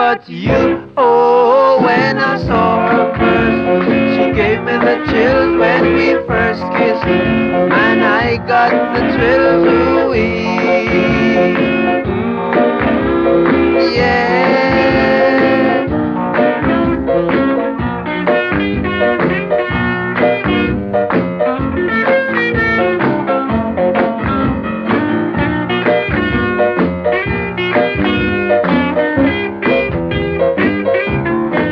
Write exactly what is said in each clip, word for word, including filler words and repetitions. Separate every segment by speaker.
Speaker 1: but you. Oh, when I saw her first, she gave me the chills when we first kissed. Man, I got the thrills, ooh-wee. Yeah.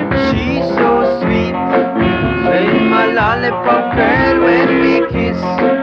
Speaker 1: She's so sweet, say my lollipop girl when we kiss.